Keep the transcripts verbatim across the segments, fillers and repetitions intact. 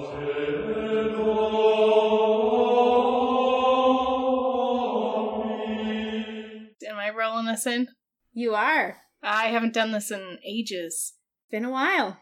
Am I rolling us in? You are. I haven't done this in ages. Been a while.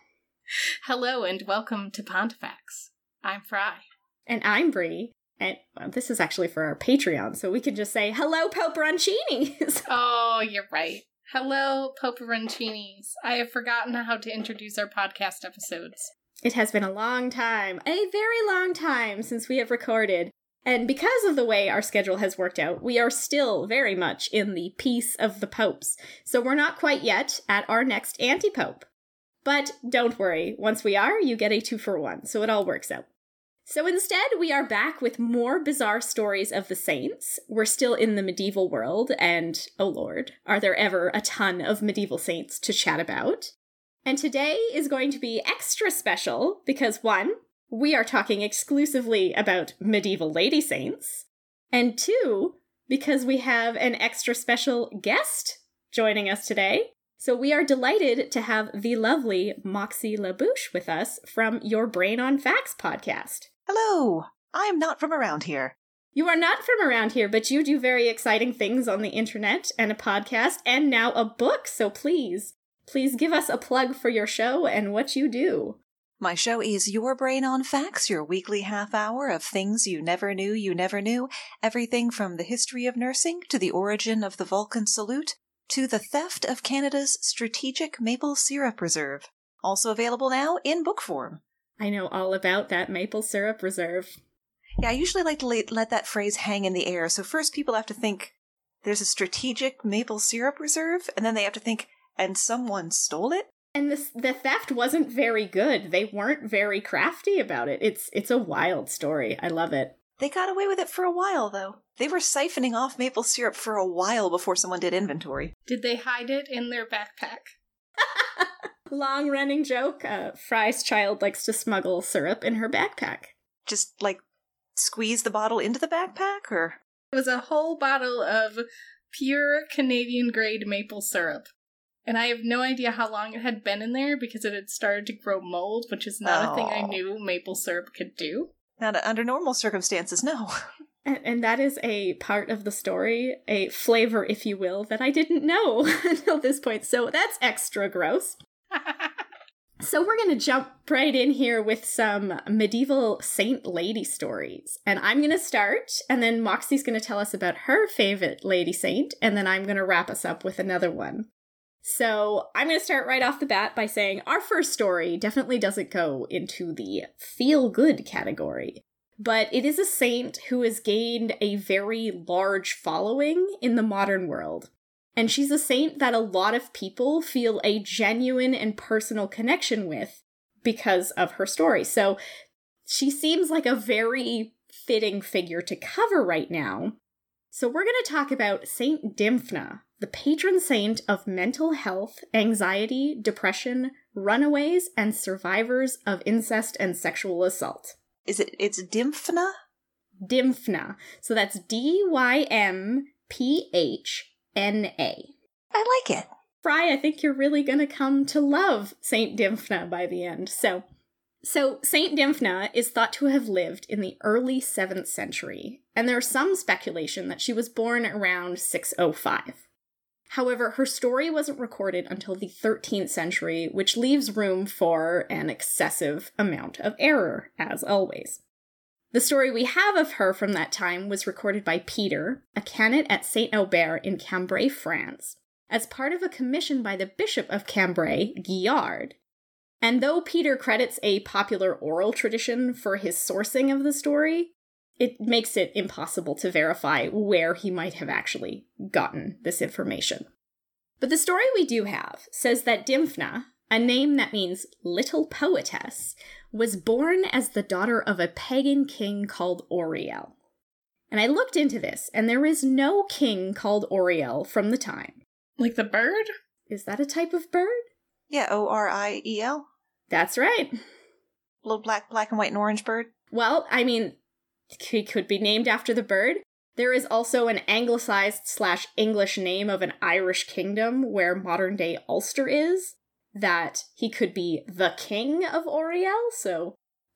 Hello and welcome to Pontifex. I'm Fry. And I'm Bree. And well, this is actually for our Patreon, so we can just say, hello, Poperoncinis! Oh, you're right. Hello, Poperoncinis. I have forgotten how to introduce our podcast episodes. It has been a long time, a very long time since we have recorded. And because of the way our schedule has worked out, we are still very much in the Peace of the Popes. So we're not quite yet at our next anti-pope. But don't worry, once we are, you get a two for one, so it all works out. So instead, we are back with more bizarre stories of the saints. We're still in the medieval world, and, oh lord, are there ever a ton of medieval saints to chat about? And today is going to be extra special because, one, we are talking exclusively about medieval lady saints, and two, because we have an extra special guest joining us today. So we are delighted to have the lovely Moxie LaBouche with us from Your Brain on Facts podcast. Hello! I'm not from around here. You are not from around here, but you do very exciting things on the internet and a podcast and now a book, so please, please give us a plug for your show and what you do. My show is Your Brain on Facts, your weekly half hour of things you never knew you never knew, everything from the history of nursing to the origin of the Vulcan salute to the theft of Canada's strategic maple syrup reserve. Also available now in book form. I know all about that maple syrup reserve. Yeah, I usually like to let, let that phrase hang in the air. So first people have to think, there's a strategic maple syrup reserve, and then they have to think, and someone stole it? And this, the theft wasn't very good. They weren't very crafty about it. It's it's a wild story. I love it. They got away with it for a while, though. They were siphoning off maple syrup for a while before someone did inventory. Did they hide it in their backpack? Long-running joke. Uh, Fry's child likes to smuggle syrup in her backpack. Just, like, squeeze the bottle into the backpack, or? It was a whole bottle of pure Canadian-grade maple syrup. And I have no idea how long it had been in there because it had started to grow mold, which is not oh. a thing I knew maple syrup could do. Not under normal circumstances, no. And, and that is a part of the story, a flavor, if you will, that I didn't know until this point. So that's extra gross. So we're going to jump right in here with some medieval saint lady stories. And I'm going to start, and then Moxie's going to tell us about her favorite lady saint, and then I'm going to wrap us up with another one. So I'm going to start right off the bat by saying our first story definitely doesn't go into the feel-good category, but it is a saint who has gained a very large following in the modern world. And she's a saint that a lot of people feel a genuine and personal connection with because of her story. So she seems like a very fitting figure to cover right now. So we're going to talk about Saint Dymphna, the patron saint of mental health, anxiety, depression, runaways, and survivors of incest and sexual assault. Is it, it's Dymphna? Dymphna. So that's D Y M P H N A. I like it. Fry, I think you're really going to come to love Saint Dymphna by the end. So, so Saint Dymphna is thought to have lived in the early seventh century, and there's some speculation that she was born around six oh five. However, her story wasn't recorded until the thirteenth century, which leaves room for an excessive amount of error, as always. The story we have of her from that time was recorded by Peter, a canon at Saint Aubert in Cambrai, France, as part of a commission by the Bishop of Cambrai, Guillard. And though Peter credits a popular oral tradition for his sourcing of the story, it makes it impossible to verify where he might have actually gotten this information. But the story we do have says that Dymphna, a name that means little poetess, was born as the daughter of a pagan king called Auriel. And I looked into this, and there is no king called Auriel from the time. Like the bird? Is that a type of bird? Yeah, O R I E L. That's right. Little black, black and white and orange bird. Well, I mean, he could be named after the bird. There is also an anglicized slash English name of an Irish kingdom where modern-day Ulster is, that he could be the king of Auriel, so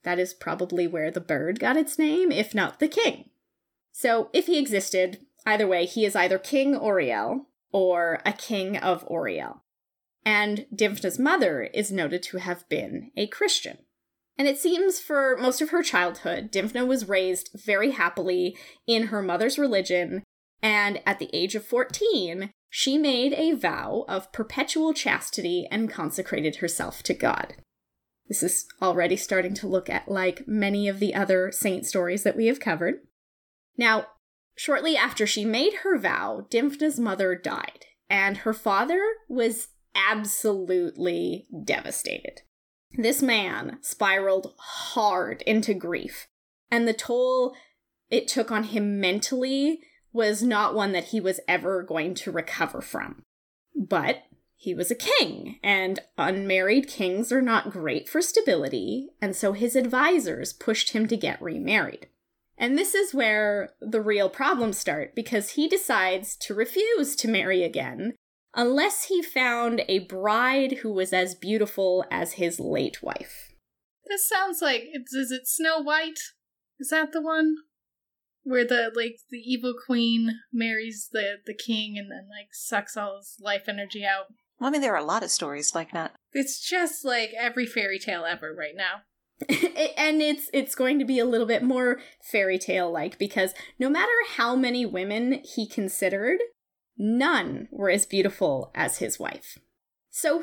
That is probably where the bird got its name, if not the king. So, if he existed, either way, he is either King Auriel or a king of Auriel. And Dymphna's mother is noted to have been a Christian. And it seems for most of her childhood, Dymphna was raised very happily in her mother's religion, and at the age of fourteen, she made a vow of perpetual chastity and consecrated herself to God. This is already starting to look at like many of the other saint stories that we have covered. Now, shortly after she made her vow, Dymphna's mother died, and her father was absolutely devastated. This man spiraled hard into grief, and the toll it took on him mentally was not one that he was ever going to recover from. But he was a king, and unmarried kings are not great for stability, and so his advisors pushed him to get remarried. And this is where the real problems start, because he decides to refuse to marry again unless he found a bride who was as beautiful as his late wife. This sounds like, it's, is it Snow White? Is that the one? Where the, like, the evil queen marries the, the king and then, like, sucks all his life energy out. Well, I mean, there are a lot of stories like that. It's just like every fairy tale ever right now. And it's it's going to be a little bit more fairy tale-like, because no matter how many women he considered, none were as beautiful as his wife. So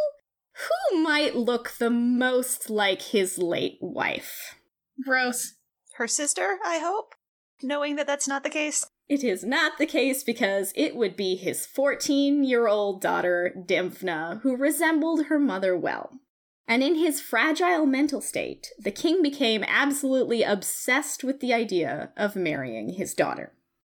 who, who might look the most like his late wife? Gross. Her sister, I hope? Knowing that that's not the case? It is not the case, because it would be his fourteen-year-old daughter, Dymphna, who resembled her mother well. And in his fragile mental state, the king became absolutely obsessed with the idea of marrying his daughter.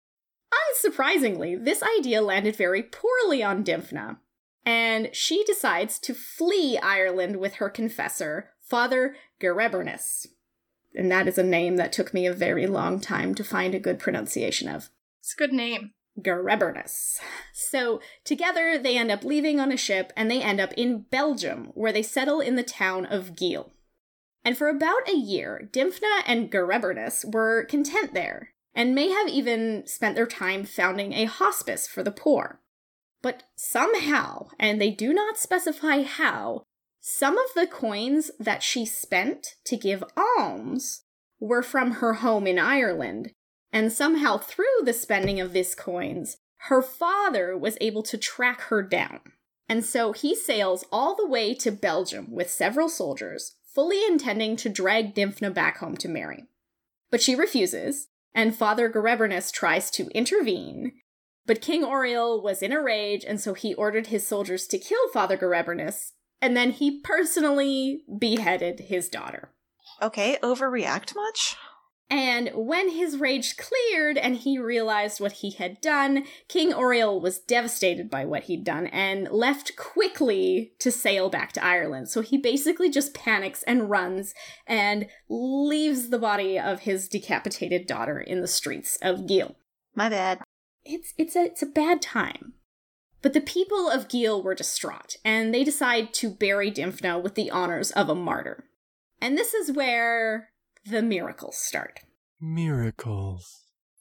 Unsurprisingly, this idea landed very poorly on Dymphna, and she decides to flee Ireland with her confessor, Father Garebernus. And that is a name that took me a very long time to find a good pronunciation of. It's a good name. Garebernus. So, together, they end up leaving on a ship, and they end up in Belgium, where they settle in the town of Geel. And for about a year, Dymphna and Garebernus were content there, and may have even spent their time founding a hospice for the poor. But somehow, and they do not specify how, some of the coins that she spent to give alms were from her home in Ireland, and somehow through the spending of these coins, her father was able to track her down. And so he sails all the way to Belgium with several soldiers, fully intending to drag Dymphna back home to marry. But she refuses, and Father Garebernus tries to intervene, but King Auriel was in a rage, and so he ordered his soldiers to kill Father Garebernus, and then he personally beheaded his daughter. Okay, overreact much? And when his rage cleared and he realized what he had done, King Auriel was devastated by what he'd done and left quickly to sail back to Ireland. So he basically just panics and runs and leaves the body of his decapitated daughter in the streets of Geel. My bad. It's it's a it's a bad time. But the people of Geel were distraught, and they decide to bury Dymphna with the honors of a martyr. And this is where the miracles start. Miracles.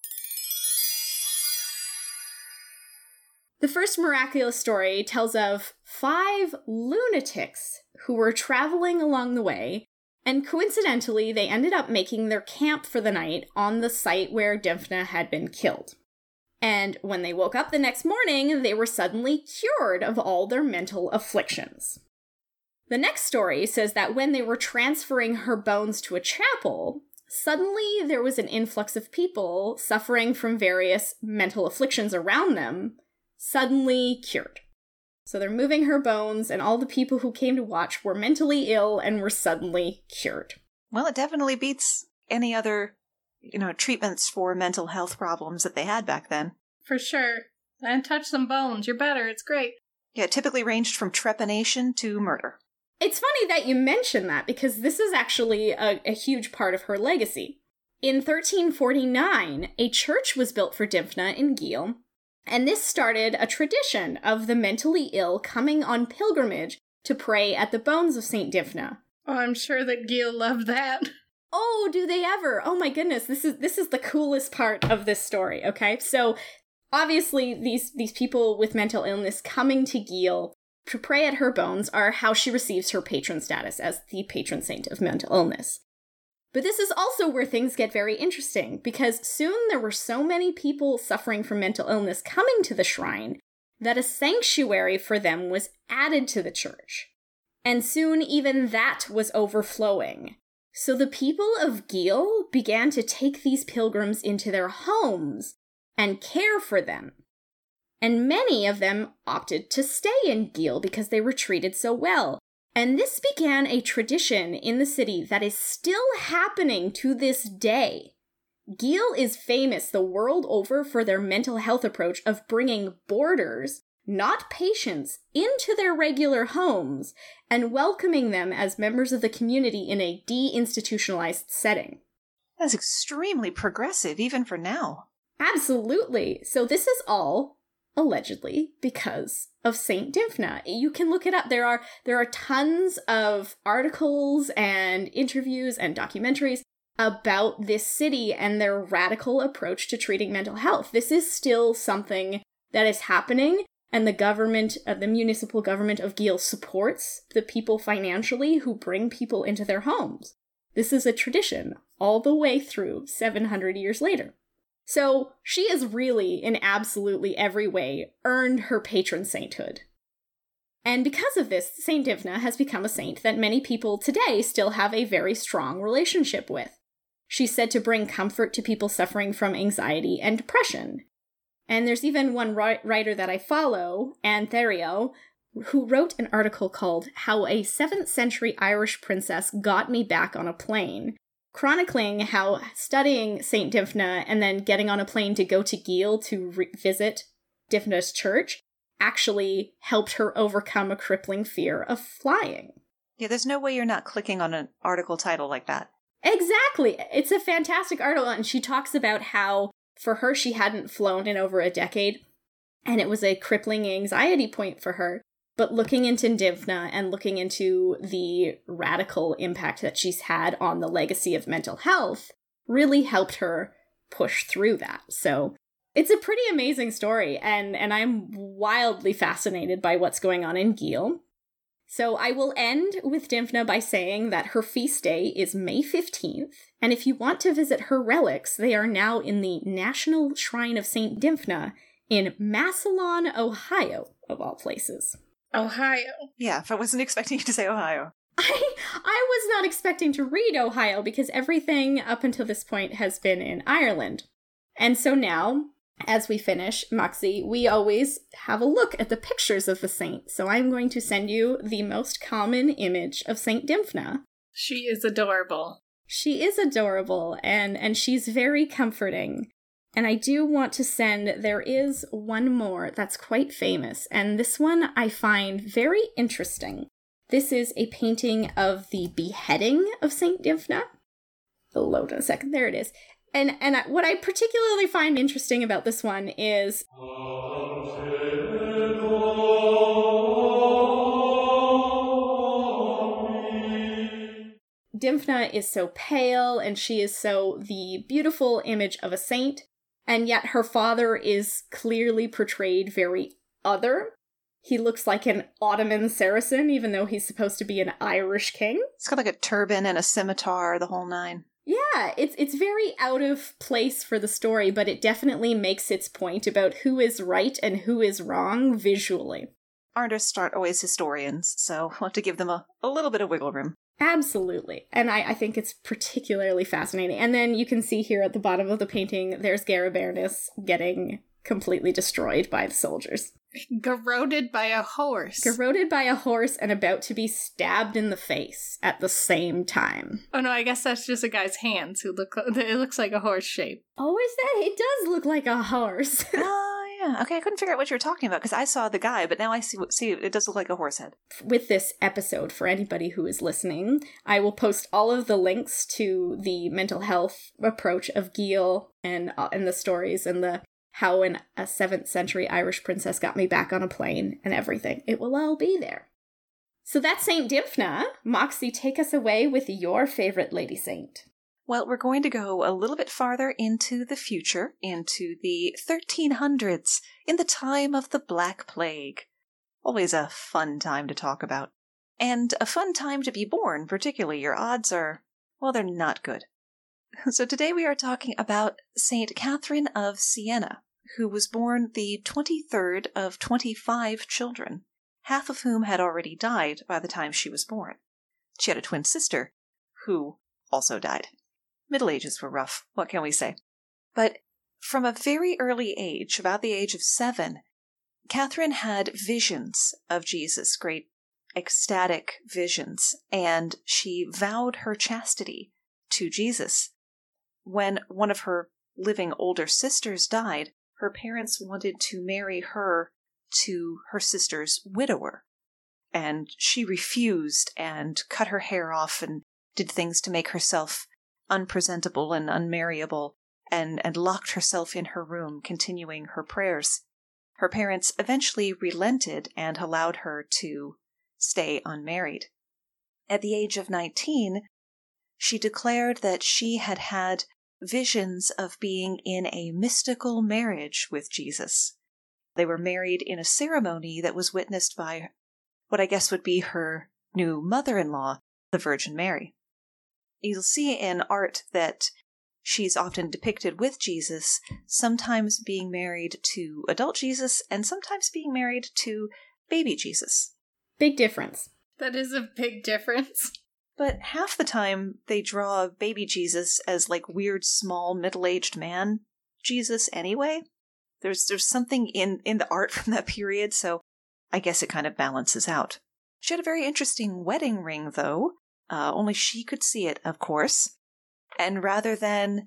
The first miraculous story tells of five lunatics who were traveling along the way, and coincidentally, they ended up making their camp for the night on the site where Dymphna had been killed. And when they woke up the next morning, they were suddenly cured of all their mental afflictions. The next story says that when they were transferring her bones to a chapel, suddenly there was an influx of people suffering from various mental afflictions around them, suddenly cured. So they're moving her bones, and all the people who came to watch were mentally ill and were suddenly cured. Well, it definitely beats any other, you know, treatments for mental health problems that they had back then. For sure. And touch some bones. You're better. It's great. Yeah, it typically ranged from trepanation to murder. It's funny that you mention that, because this is actually a, a huge part of her legacy. In thirteen forty-nine, a church was built for Dymphna in Geel, and this started a tradition of the mentally ill coming on pilgrimage to pray at the bones of Saint Dymphna, Oh, I'm sure that Gil loved that. Oh, do they ever? Oh my goodness, this is this is the coolest part of this story, okay? So, obviously, these, these people with mental illness coming to Gil to pray at her bones are how she receives her patron status as the patron saint of mental illness. But this is also where things get very interesting, because soon there were so many people suffering from mental illness coming to the shrine that a sanctuary for them was added to the church. And soon even that was overflowing. So the people of Gil began to take these pilgrims into their homes and care for them. And many of them opted to stay in Gil because they were treated so well. And this began a tradition in the city that is still happening to this day. Gil is famous the world over for their mental health approach of bringing boarders, not patients, into their regular homes and welcoming them as members of the community in a deinstitutionalized setting. That's extremely progressive, even for now. Absolutely. So this is all, allegedly, because of Saint Dymphna. You can look it up. There are there are tons of articles and interviews and documentaries about this city and their radical approach to treating mental health. This is still something that is happening. And the government, uh, the municipal government of Gil supports the people financially who bring people into their homes. This is a tradition all the way through seven hundred years later. So she has really, in absolutely every way, earned her patron sainthood. And because of this, Saint Dymphna has become a saint that many people today still have a very strong relationship with. She's said to bring comfort to people suffering from anxiety and depression. And there's even one writer that I follow, Anne Theriot, who wrote an article called How a seventh century Irish Princess Got Me Back on a Plane, chronicling how studying Saint Dymphna and then getting on a plane to go to Gil to re- visit Dymphna's church actually helped her overcome a crippling fear of flying. Yeah, there's no way you're not clicking on an article title like that. Exactly. It's a fantastic article, and she talks about how for her, she hadn't flown in over a decade, and it was a crippling anxiety point for her. But looking into Dymphna and looking into the radical impact that she's had on the legacy of mental health really helped her push through that. So it's a pretty amazing story, and, and I'm wildly fascinated by what's going on in Gil. So I will end with Dymphna by saying that her feast day is May fifteenth, and if you want to visit her relics, they are now in the National Shrine of Saint Dymphna in Massillon, Ohio, of all places. Ohio. Yeah, if I wasn't expecting you to say Ohio. I I was not expecting to read Ohio because everything up until this point has been in Ireland. And so now, as we finish, Moxie, we always have a look at the pictures of the saint. So I'm going to send you the most common image of Saint Dymphna. She is adorable. She is adorable, and, and she's very comforting. And I do want to send, there is one more that's quite famous, and this one I find very interesting. This is a painting of the beheading of Saint Dymphna. It'll load in a second. There it is. And and what I particularly find interesting about this one is Dymphna is so pale, and she is so the beautiful image of a saint, and yet her father is clearly portrayed very other. He looks like an Ottoman Saracen, even though he's supposed to be an Irish king. It's got like a turban and a scimitar, the whole nine. Yeah, it's it's very out of place for the story, but it definitely makes its point about who is right and who is wrong visually. Artists aren't always historians, so we'll have to give them a, a little bit of wiggle room. Absolutely. And I, I think it's particularly fascinating. And then you can see here at the bottom of the painting, there's Garibernus getting completely destroyed by the soldiers. Garroted by a horse. Garroted by a horse and about to be stabbed in the face at the same time. Oh no, I guess that's just a guy's hands who look, it looks like a horse shape. Oh, is that? It does look like a horse. Oh, yeah. Okay, I couldn't figure out what you were talking about because I saw the guy, but now I see, see it does look like a horse head. With this episode, for anybody who is listening, I will post all of the links to the mental health approach of Gil and, uh, and the stories and the how an, a seventh century Irish princess got me back on a plane and everything. It will all be there. So that's Saint Dymphna. Moxie, take us away with your favorite lady saint. Well, we're going to go a little bit farther into the future, into the thirteen hundreds, in the time of the Black Plague. Always a fun time to talk about. And a fun time to be born, particularly. Your odds are, well, they're not good. So today we are talking about Saint Catherine of Siena, who was born the twenty-third of twenty-five children, half of whom had already died by the time she was born. She had a twin sister, who also died. Middle Ages were rough, what can we say? But from a very early age, about the age of seven, Catherine had visions of Jesus, great ecstatic visions, and she vowed her chastity to Jesus. When one of her living older sisters died, her parents wanted to marry her to her sister's widower, and she refused and cut her hair off and did things to make herself unpresentable and unmarriable, and, and locked herself in her room, continuing her prayers. Her parents eventually relented and allowed her to stay unmarried. At the age of nineteen, she declared that she had had visions of being in a mystical marriage with Jesus. They were married in a ceremony that was witnessed by what I guess would be her new mother-in-law, the Virgin Mary. You'll see in art that she's often depicted with Jesus, sometimes being married to adult Jesus and sometimes being married to baby Jesus. Big difference. That is a big difference. But half the time they draw baby Jesus as like weird, small, middle-aged man Jesus anyway. There's there's something in, in the art from that period, so I guess it kind of balances out. She had a very interesting wedding ring, though. Uh, only she could see it, of course. And rather than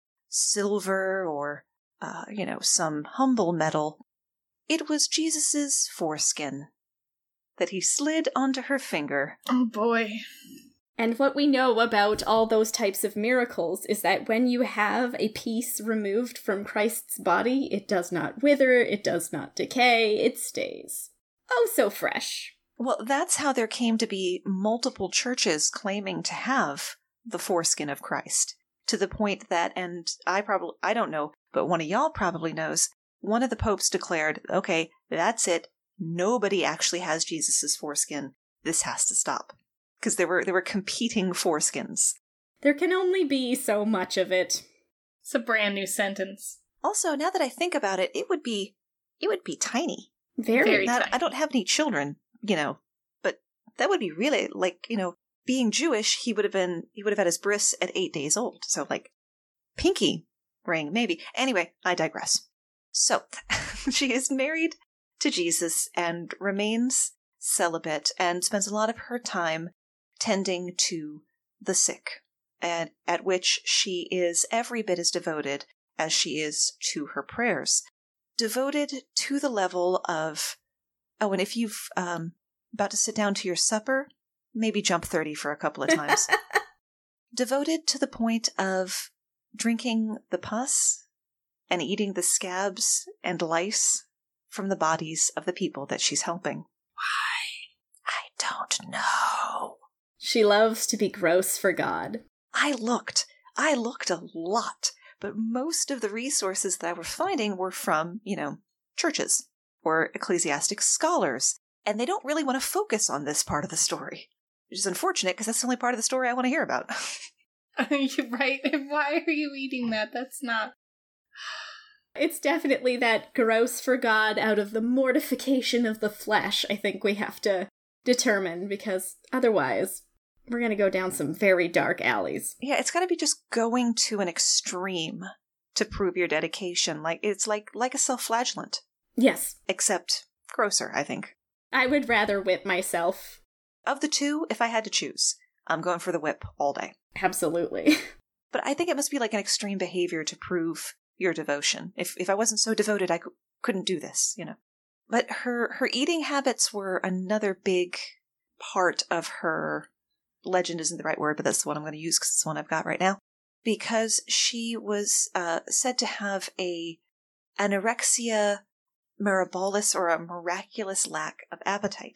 silver or, uh, you know, some humble metal, it was Jesus's foreskin that he slid onto her finger. Oh boy. And what we know about all those types of miracles is that when you have a piece removed from Christ's body, it does not wither, it does not decay, it stays oh so fresh. Well, that's how there came to be multiple churches claiming to have the foreskin of Christ, to the point that, and I probably, I don't know, but one of y'all probably knows, one of the popes declared, okay, that's it, nobody actually has Jesus's foreskin, this has to stop. Because there were, there were competing foreskins. There can only be so much of it. It's a brand new sentence. Also, now that I think about it, it would be, it would be tiny. Very, Very Now, tiny. I don't have any children, you know, but that would be really, like, you know, being Jewish, he would have been, he would have had his bris at eight days old. So, like, pinky ring, maybe. Anyway, I digress. So, she is married to Jesus and remains celibate and spends a lot of her time tending to the sick, and at which she is every bit as devoted as she is to her prayers. Devoted to the level of, oh, and if you've um, about to sit down to your supper, maybe jump thirty for a couple of times. Devoted to the point of drinking the pus and eating the scabs and lice from the bodies of the people that she's helping. Why? I don't know. She loves to be gross for God. I looked. I looked a lot. But most of the resources that I was finding were from, you know, churches or ecclesiastic scholars. And they don't really want to focus on this part of the story. Which is unfortunate because that's the only part of the story I want to hear about. You're right. Why are you eating that? That's not... It's definitely that gross for God out of the mortification of the flesh, I think we have to determine, because otherwise we're going to go down some very dark alleys. Yeah, it's got to be just going to an extreme to prove your dedication. Like it's like like a self-flagellant. Yes. Except grosser, I think. I would rather whip myself. Of the two, if I had to choose, I'm going for the whip all day. Absolutely. But I think it must be like an extreme behavior to prove your devotion. If if I wasn't so devoted, I c- couldn't do this, you know. But her her eating habits were another big part of her... Legend isn't the right word, but that's the one I'm going to use because it's the one I've got right now. Because she was uh, said to have a anorexia mirabilis, or a miraculous lack of appetite.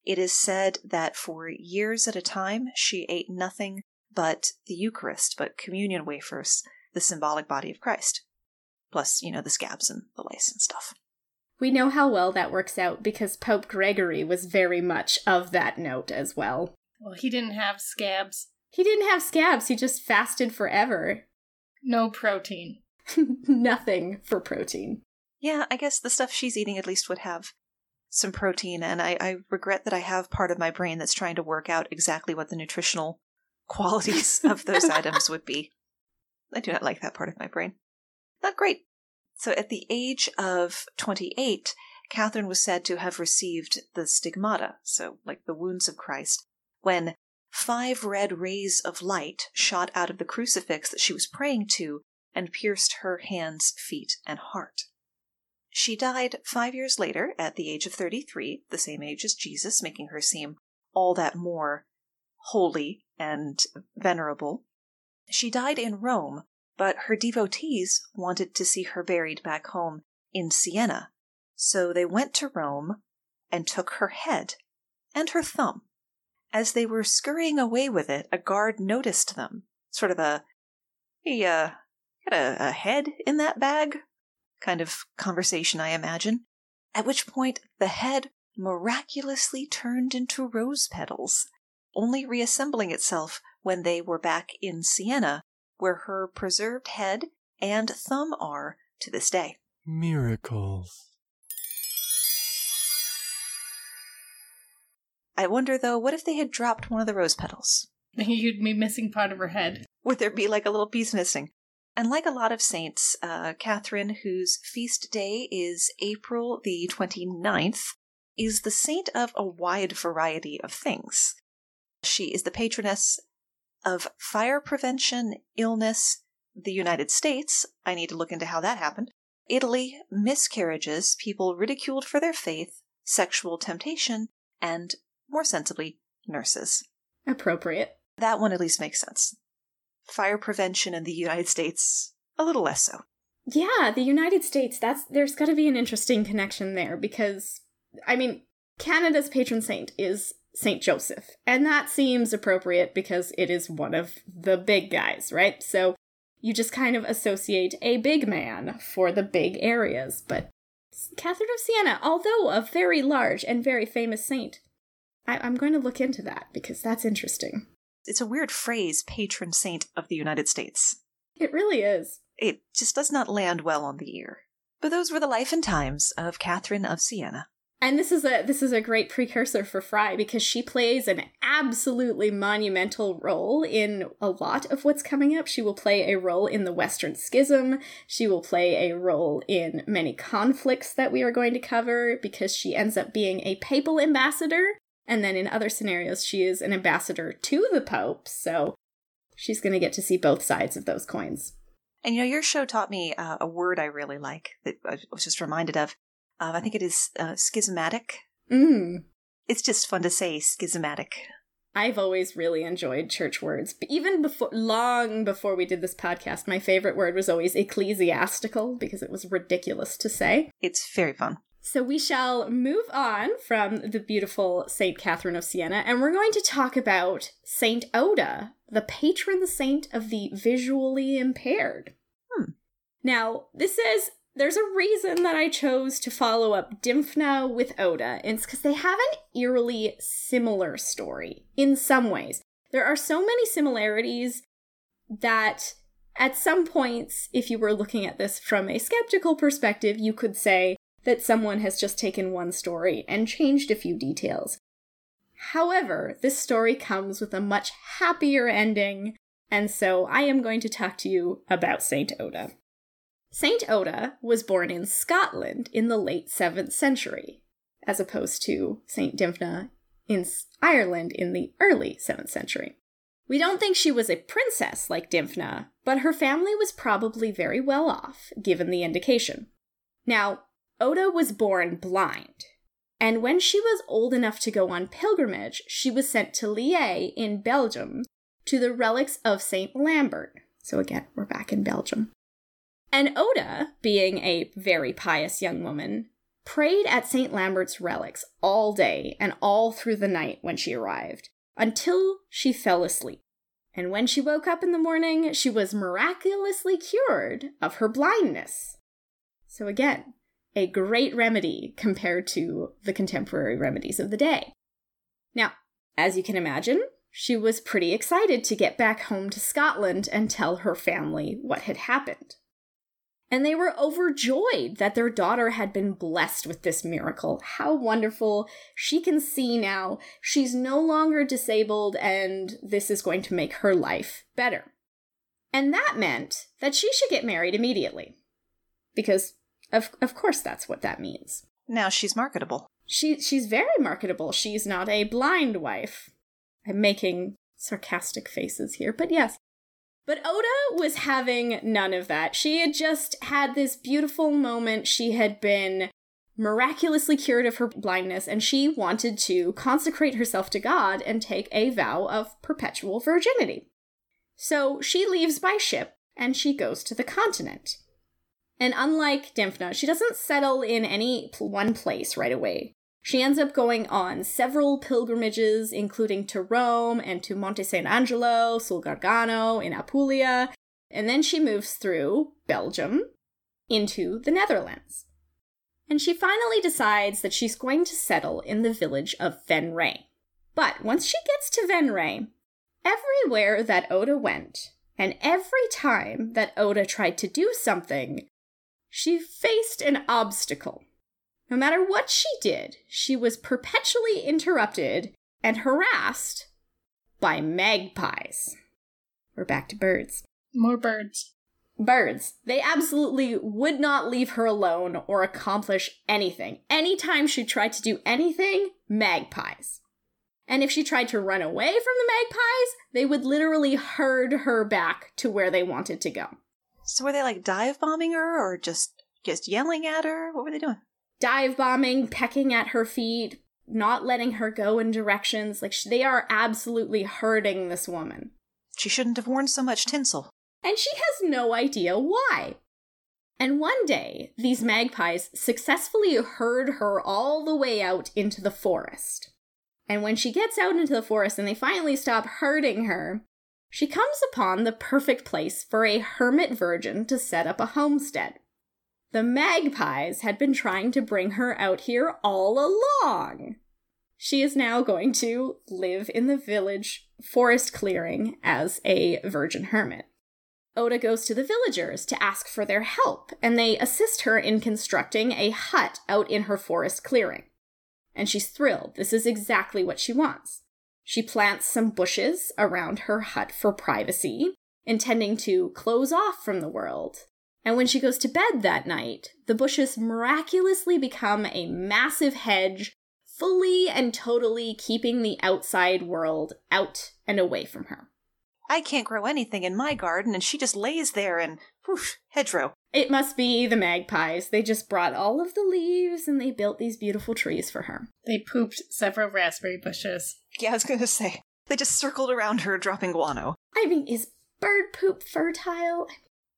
It is said that for years at a time, she ate nothing but the Eucharist, but communion wafers, the symbolic body of Christ. Plus, you know, the scabs and the lice and stuff. We know how well that works out because Pope Gregory was very much of that note as well. Well, he didn't have scabs. He didn't have scabs, he just fasted forever. No protein. Nothing for protein. Yeah, I guess the stuff she's eating at least would have some protein, and I, I regret that I have part of my brain that's trying to work out exactly what the nutritional qualities of those items would be. I do not like that part of my brain. Not great. So at the age of twenty-eight, Catherine was said to have received the stigmata, so like the wounds of Christ, when five red rays of light shot out of the crucifix that she was praying to and pierced her hands, feet, and heart. She died five years later at the age of thirty-three, the same age as Jesus, making her seem all that more holy and venerable. She died in Rome, but her devotees wanted to see her buried back home in Siena, so they went to Rome and took her head and her thumb. As they were scurrying away with it, a guard noticed them. Sort of a, hey, uh, got a, a head in that bag? Kind of conversation, I imagine. At which point, the head miraculously turned into rose petals, only reassembling itself when they were back in Siena, where her preserved head and thumb are to this day. Miracles. I wonder, though, what if they had dropped one of the rose petals? You'd be missing part of her head. Would there be like a little piece missing? And like a lot of saints, uh, Catherine, whose feast day is April the twenty-ninth, is the saint of a wide variety of things. She is the patroness of fire prevention, illness, the United States, I need to look into how that happened, Italy, miscarriages, people ridiculed for their faith, sexual temptation, and, more sensibly, nurses. Appropriate. That one at least makes sense. Fire prevention in the United States, a little less so. Yeah, the United States, that's there's got to be an interesting connection there because, I mean, Canada's patron saint is Saint Joseph, and that seems appropriate because it is one of the big guys, right? So you just kind of associate a big man for the big areas, but Catherine of Siena, although a very large and very famous saint, I- I'm going to look into that because that's interesting. It's a weird phrase, patron saint of the United States. It really is. It just does not land well on the ear. But those were the life and times of Catherine of Siena. And this is a this is a great precursor for Fry because she plays an absolutely monumental role in a lot of what's coming up. She will play a role in the Western Schism. She will play a role in many conflicts that we are going to cover because she ends up being a papal ambassador. And then in other scenarios, she is an ambassador to the Pope. So she's going to get to see both sides of those coins. And you know, your show taught me uh, a word I really like that I was just reminded of. Uh, I think it is uh, schismatic. Mm. It's just fun to say, schismatic. I've always really enjoyed church words. But even before, long before we did this podcast, my favorite word was always ecclesiastical because it was ridiculous to say. It's very fun. So we shall move on from the beautiful Saint Catherine of Siena, and we're going to talk about Saint Oda, the patron saint of the visually impaired. Hmm. Now, this is, there's a reason that I chose to follow up Dymphna with Oda, and it's because they have an eerily similar story in some ways. There are so many similarities that at some points, if you were looking at this from a skeptical perspective, you could say that someone has just taken one story and changed a few details. However, this story comes with a much happier ending, and so I am going to talk to you about Saint Oda. Saint Oda was born in Scotland in the late seventh century, as opposed to Saint Dymphna in Ireland in the early seventh century. We don't think she was a princess like Dymphna, but her family was probably very well off, given the indication. Now, Oda was born blind, and when she was old enough to go on pilgrimage, she was sent to Liège in Belgium to the relics of Saint Lambert. So again, we're back in Belgium. And Oda, being a very pious young woman, prayed at Saint Lambert's relics all day and all through the night when she arrived, until she fell asleep. And when she woke up in the morning, she was miraculously cured of her blindness. So again, a great remedy compared to the contemporary remedies of the day. Now, as you can imagine, she was pretty excited to get back home to Scotland and tell her family what had happened. And they were overjoyed that their daughter had been blessed with this miracle. How wonderful. She can see now. She's no longer disabled, and this is going to make her life better. And that meant that she should get married immediately. Because, of, of course, that's what that means. Now she's marketable. She, she's very marketable. She's not a blind wife. I'm making sarcastic faces here, but yes. But Oda was having none of that. She had just had this beautiful moment. She had been miraculously cured of her blindness, and she wanted to consecrate herself to God and take a vow of perpetual virginity. So she leaves by ship, and she goes to the continent. And unlike Dymphna, she doesn't settle in any one place right away. She ends up going on several pilgrimages, including to Rome and to Monte San Angelo, sul Gargano, in Apulia, and then she moves through Belgium into the Netherlands. And she finally decides that she's going to settle in the village of Venray. But once she gets to Venray, everywhere that Oda went, and every time that Oda tried to do something, she faced an obstacle. No matter what she did, she was perpetually interrupted and harassed by magpies. We're back to birds. More birds. Birds. They absolutely would not leave her alone or accomplish anything. Anytime she tried to do anything, magpies. And if she tried to run away from the magpies, they would literally herd her back to where they wanted to go. So were they like dive bombing her or just, just yelling at her? What were they doing? Dive bombing, pecking at her feet, not letting her go in directions. Like, they are absolutely hurting this woman. She shouldn't have worn so much tinsel. And she has no idea why. And one day, these magpies successfully herd her all the way out into the forest. And when she gets out into the forest and they finally stop herding her, she comes upon the perfect place for a hermit virgin to set up a homestead. The magpies had been trying to bring her out here all along. She is now going to live in the village forest clearing as a virgin hermit. Oda goes to the villagers to ask for their help, and they assist her in constructing a hut out in her forest clearing. And she's thrilled. This is exactly what she wants. She plants some bushes around her hut for privacy, intending to close off from the world. And when she goes to bed that night, the bushes miraculously become a massive hedge, fully and totally keeping the outside world out and away from her. I can't grow anything in my garden, and she just lays there and, poof, hedgerow. It must be the magpies. They just brought all of the leaves and they built these beautiful trees for her. They pooped several raspberry bushes. Yeah, I was going to say. They just circled around her, dropping guano. I mean, is bird poop fertile?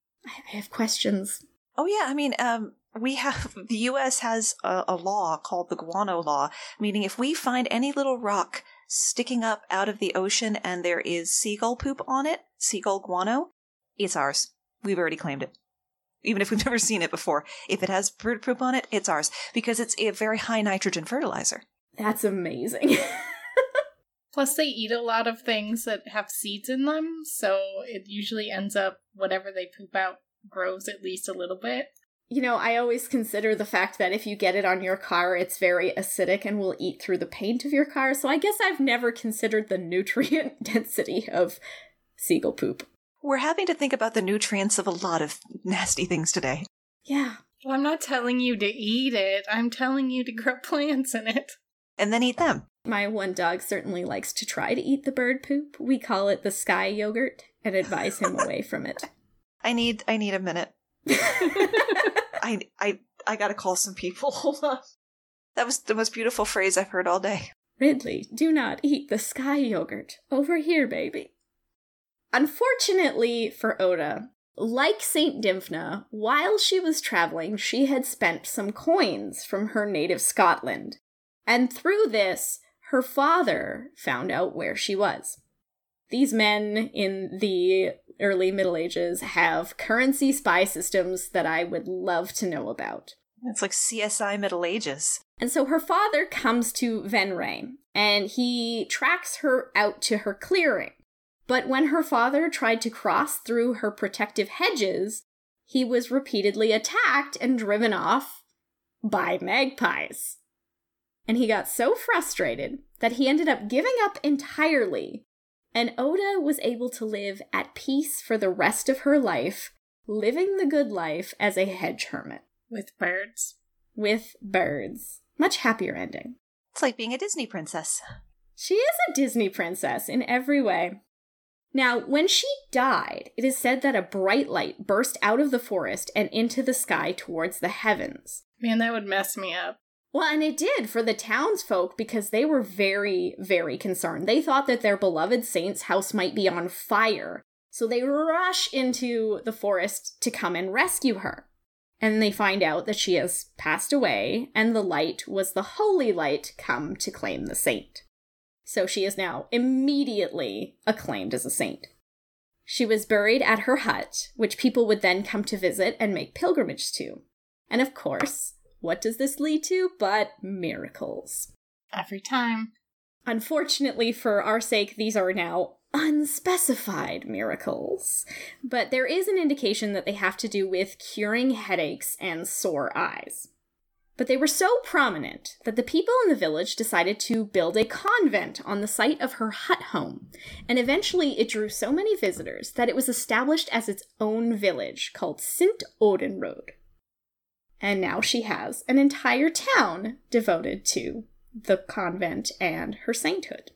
I have questions. Oh, yeah. I mean, um, we have, the U S has a, a law called the guano law, meaning if we find any little rock sticking up out of the ocean and there is seagull poop on it, seagull guano, it's ours. We've already claimed it. Even if we've never seen it before. If it has bird poop on it, it's ours. Because it's a very high nitrogen fertilizer. That's amazing. Plus, they eat a lot of things that have seeds in them, so it usually ends up, whatever they poop out grows at least a little bit. You know, I always consider the fact that if you get it on your car, it's very acidic and will eat through the paint of your car, so I guess I've never considered the nutrient density of seagull poop. We're having to think about the nutrients of a lot of nasty things today. Yeah. Well, I'm not telling you to eat it, I'm telling you to grow plants in it. And then eat them. My one dog certainly likes to try to eat the bird poop. We call it the sky yogurt and advise him away from it. I need I need a minute. I I I gotta call some people. Hold on. That was the most beautiful phrase I've heard all day. Ridley, do not eat the sky yogurt. Over here, baby. Unfortunately for Oda, like Saint Dymphna, while she was traveling, she had spent some coins from her native Scotland. And through this, her father found out where she was. These men in the early Middle Ages have currency spy systems that I would love to know about. It's like C S I Middle Ages. And so her father comes to Venray, and he tracks her out to her clearing. But when her father tried to cross through her protective hedges, he was repeatedly attacked and driven off by magpies. And he got so frustrated that he ended up giving up entirely, and Oda was able to live at peace for the rest of her life, living the good life as a hedge hermit. With birds. With birds. Much happier ending. It's like being a Disney princess. She is a Disney princess in every way. Now, when she died, it is said that a bright light burst out of the forest and into the sky towards the heavens. Man, that would mess me up. Well, and it did for the townsfolk because they were very, very concerned. They thought that their beloved saint's house might be on fire, so they rush into the forest to come and rescue her. And they find out that she has passed away, and the light was the holy light come to claim the saint. So she is now immediately acclaimed as a saint. She was buried at her hut, which people would then come to visit and make pilgrimage to. And of course, what does this lead to but miracles? Every time. Unfortunately for our sake, these are now unspecified miracles. But there is an indication that they have to do with curing headaches and sore eyes. But they were so prominent that the people in the village decided to build a convent on the site of her hut home. And eventually it drew so many visitors that it was established as its own village called Sint Odenrode. And now she has an entire town devoted to the convent and her sainthood.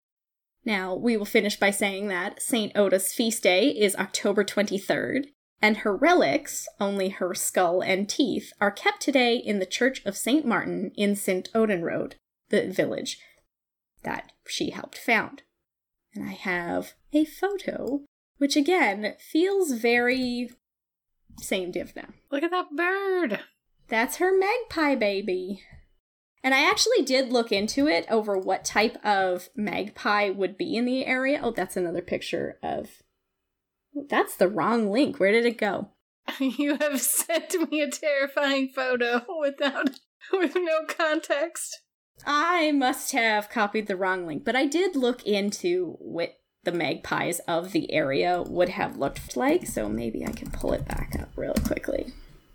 Now, we will finish by saying that Saint Oda's feast day is October twenty-third, and her relics, only her skull and teeth, are kept today in the Church of Saint Martin in Sint Odenrode, the village that she helped found. And I have a photo, which again feels very Saint Dymphna. Look at that bird! That's her magpie baby. And I actually did look into it over what type of magpie would be in the area. Oh, that's another picture of... That's the wrong link. Where did it go? You have sent me a terrifying photo without, with no context. I must have copied the wrong link, but I did look into what the magpies of the area would have looked like, so maybe I can pull it back up real quickly.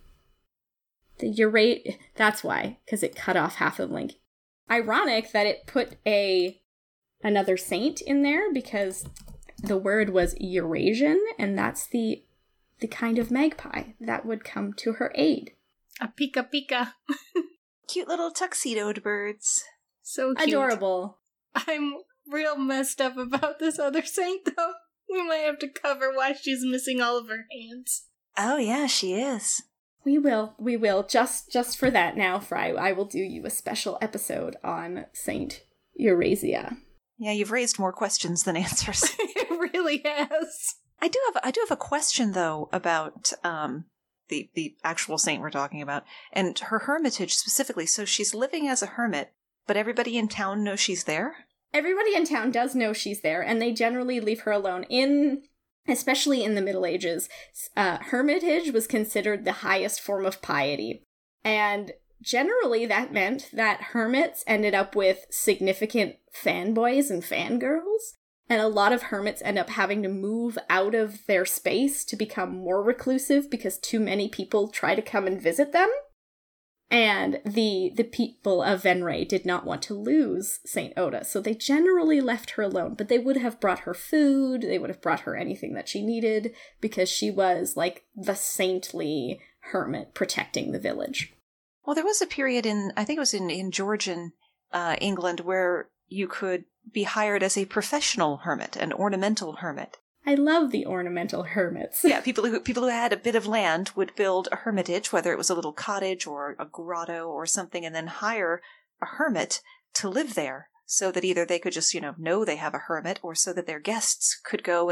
The Eurate, that's why, because it cut off half of the link. Ironic that it put a another saint in there, because the word was Eurasian, and that's the the kind of magpie that would come to her aid. A pika pika. Cute little tuxedoed birds. So cute. Adorable. I'm real messed up about this other saint, though. We might have to cover why she's missing all of her hands. Oh yeah, she is. We will, we will. Just just for that now, Fry, I will do you a special episode on Saint Eurasia. Yeah, you've raised more questions than answers. It really has. I do have I do have a question though about um the the actual saint we're talking about and her hermitage specifically. So she's living as a hermit, but everybody in town knows she's there? Everybody in town does know she's there, and they generally leave her alone. In Especially in the Middle Ages, uh, hermitage was considered the highest form of piety. And generally that meant that hermits ended up with significant fanboys and fangirls. And a lot of hermits end up having to move out of their space to become more reclusive because too many people try to come and visit them. And the the people of Venray did not want to lose Saint Oda, so they generally left her alone. But they would have brought her food, they would have brought her anything that she needed, because she was like the saintly hermit protecting the village. Well, there was a period in, I think it was in, in Georgian uh, England, where you could be hired as a professional hermit, an ornamental hermit. I love the ornamental hermits. Yeah, people who people who had a bit of land would build a hermitage, whether it was a little cottage or a grotto or something, and then hire a hermit to live there, so that either they could just, you know, know they have a hermit, or so that their guests could go and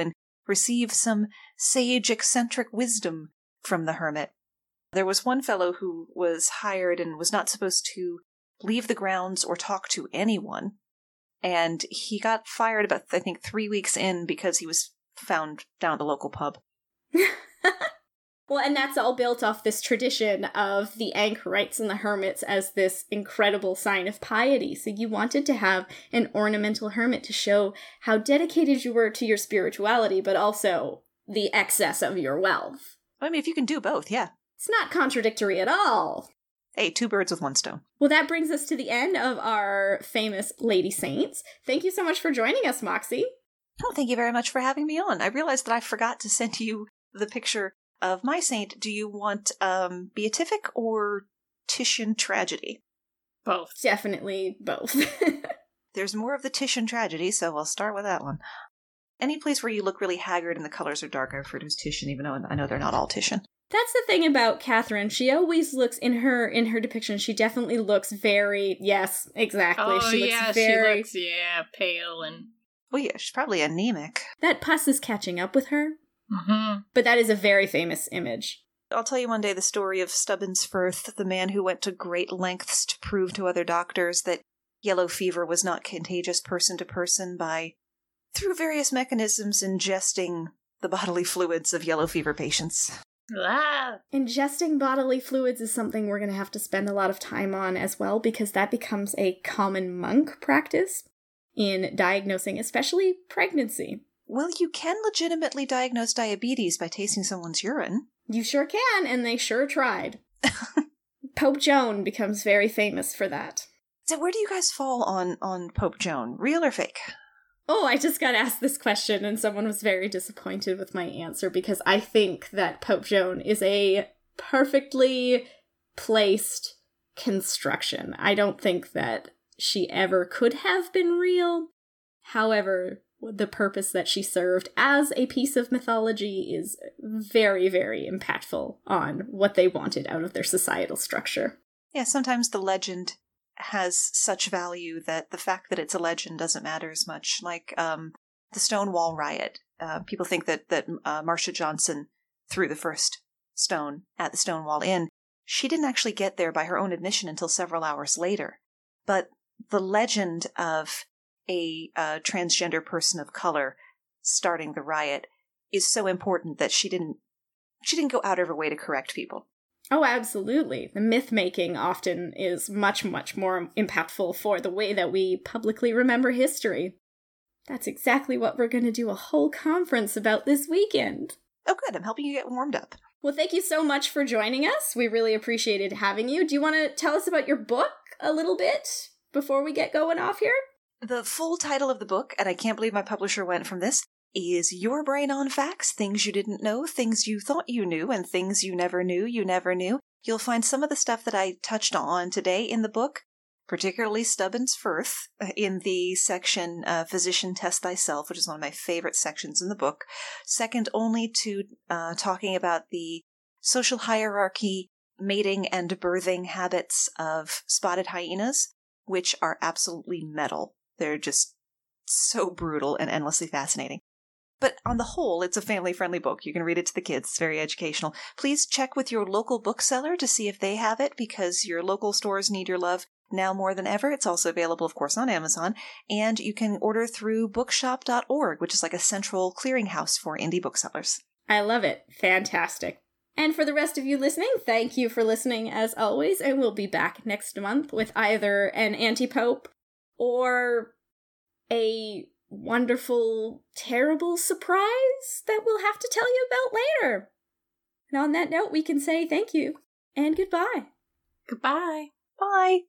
receive some sage eccentric wisdom from the hermit. There was one fellow who was hired and was not supposed to leave the grounds or talk to anyone, and he got fired about, I think, three weeks in because he was found down at the local pub. Well, and that's all built off this tradition of the anchorites and the hermits as this incredible sign of piety. So you wanted to have an ornamental hermit to show how dedicated you were to your spirituality, but also the excess of your wealth. I mean, if you can do both, yeah. It's not contradictory at all. Hey, two birds with one stone. Well, that brings us to the end of our famous Lady Saints. Thank you so much for joining us, Moxie. Oh, thank you very much for having me on. I realized that I forgot to send you the picture of my saint. Do you want um, beatific or Titian tragedy? Both. Definitely both. There's more of the Titian tragedy, so I'll start with that one. Any place where you look really haggard and the colors are dark, I refer to as Titian, even though I know they're not all Titian. That's the thing about Catherine. She always looks, in her in her depiction, she definitely looks very, yes, exactly. Oh, she looks yeah, very... she looks, yeah, pale and... Well, yeah, she's probably anemic. That pus is catching up with her. Mm-hmm. But that is a very famous image. I'll tell you one day the story of Stubbins Firth, the man who went to great lengths to prove to other doctors that yellow fever was not contagious person to person by, through various mechanisms, ingesting the bodily fluids of yellow fever patients. Ah. Ingesting bodily fluids is something we're going to have to spend a lot of time on as well, because that becomes a common monk practice in diagnosing, especially pregnancy. Well, you can legitimately diagnose diabetes by tasting someone's urine. You sure can, and they sure tried. Pope Joan becomes very famous for that. So where do you guys fall on, on Pope Joan? Real or fake? Oh, I just got asked this question, and someone was very disappointed with my answer, because I think that Pope Joan is a perfectly placed construction. I don't think that she ever could have been real. However, the purpose that she served as a piece of mythology is very, very impactful on what they wanted out of their societal structure. Yeah, sometimes the legend has such value that the fact that it's a legend doesn't matter as much. Like um, the Stonewall riot. Uh, people think that, that uh, Marsha Johnson threw the first stone at the Stonewall Inn. She didn't actually get there by her own admission until several hours later. But the legend of a uh, transgender person of color starting the riot is so important that she didn't she didn't go out of her way to correct people. Oh, absolutely. The myth-making often is much, much more impactful for the way that we publicly remember history. That's exactly what we're going to do a whole conference about this weekend. Oh, good. I'm helping you get warmed up. Well, thank you so much for joining us. We really appreciated having you. Do you want to tell us about your book a little bit before we get going off here? The full title of the book, and I can't believe my publisher went from this, is Your Brain on Facts, Things You Didn't Know, Things You Thought You Knew, and Things You Never Knew You Never Knew. You'll find some of the stuff that I touched on today in the book, particularly Stubbins Firth, in the section uh, Physician Test Thyself, which is one of my favorite sections in the book, second only to uh, talking about the social hierarchy, mating, and birthing habits of spotted hyenas, which are absolutely metal. They're just so brutal and endlessly fascinating. But on the whole, it's a family-friendly book. You can read it to the kids. It's very educational. Please check with your local bookseller to see if they have it, because your local stores need your love now more than ever. It's also available, of course, on Amazon. And you can order through bookshop dot org, which is like a central clearinghouse for indie booksellers. I love it. Fantastic. And for the rest of you listening, thank you for listening as always, and we'll be back next month with either an anti-pope or a wonderful, terrible surprise that we'll have to tell you about later. And on that note, we can say thank you and goodbye. Goodbye. Bye.